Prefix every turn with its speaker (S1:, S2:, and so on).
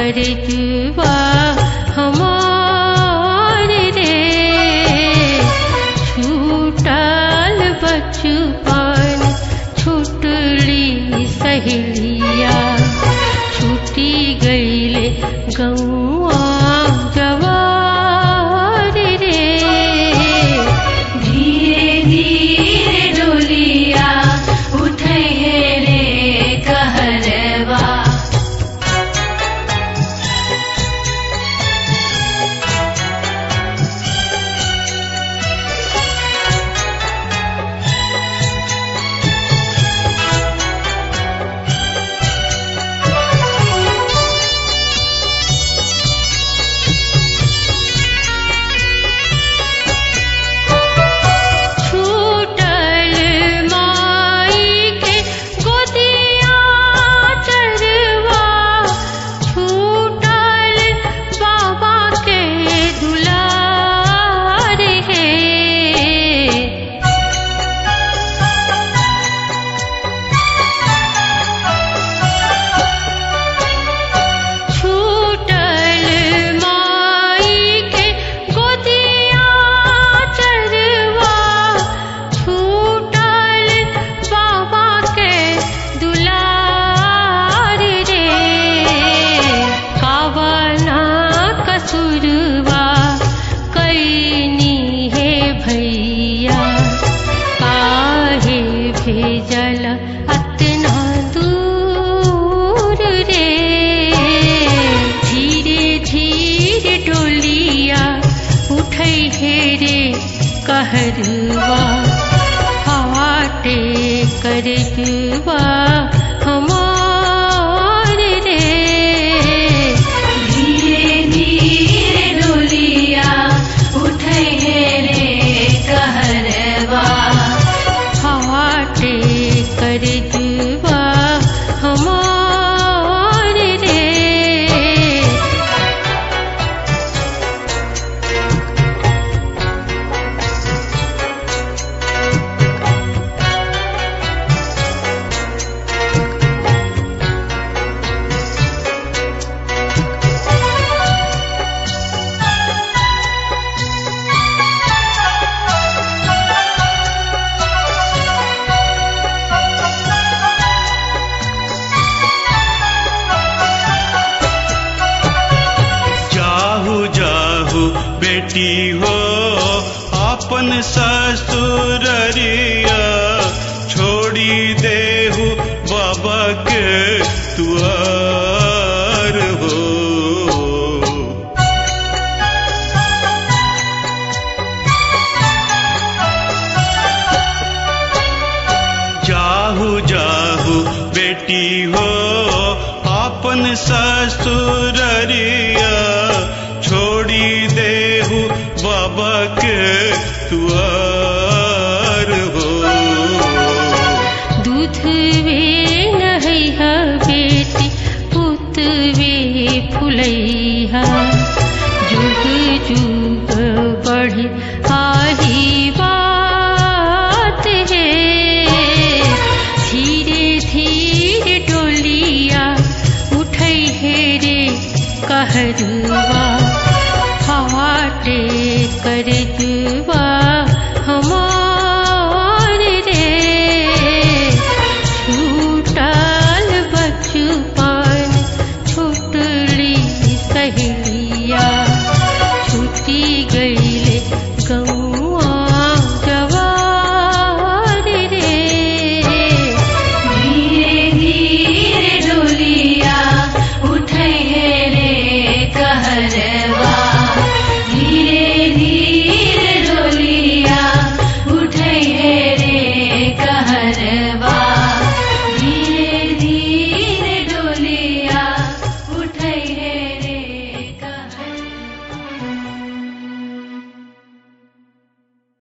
S1: कर जुआ हमार रे। छूटल बचपन छुटली सहेलिया, छूटी गईले गौआ जवार रे।
S2: धीरे धीरे डोलिया उठे रे कहरवा।
S1: भेजल अतना दूर रे। धीरे धीरे डोलिया उठै हे रे कहरवा, फाटे कर जुआ हमार रे।
S2: धीरे धीरे डोलिया उठे रे कहरवा,
S1: फाटे कर जुआ हमार रे।
S3: बेटी हो आपन ससुररिया, छोड़ी देहु बाबा के तुआर हो। जाहु जाहु बेटी हो आपन ससुररिया, छोड़ी देहु बाबा के तुआर हो।
S1: दूध वे नहैया बेटी, पुत वे फुलैया, जुग जुग बढ़े आही बात है। धीरे धीरे डोलिया उठै हे रे कहरवा, फाटे कर जुआ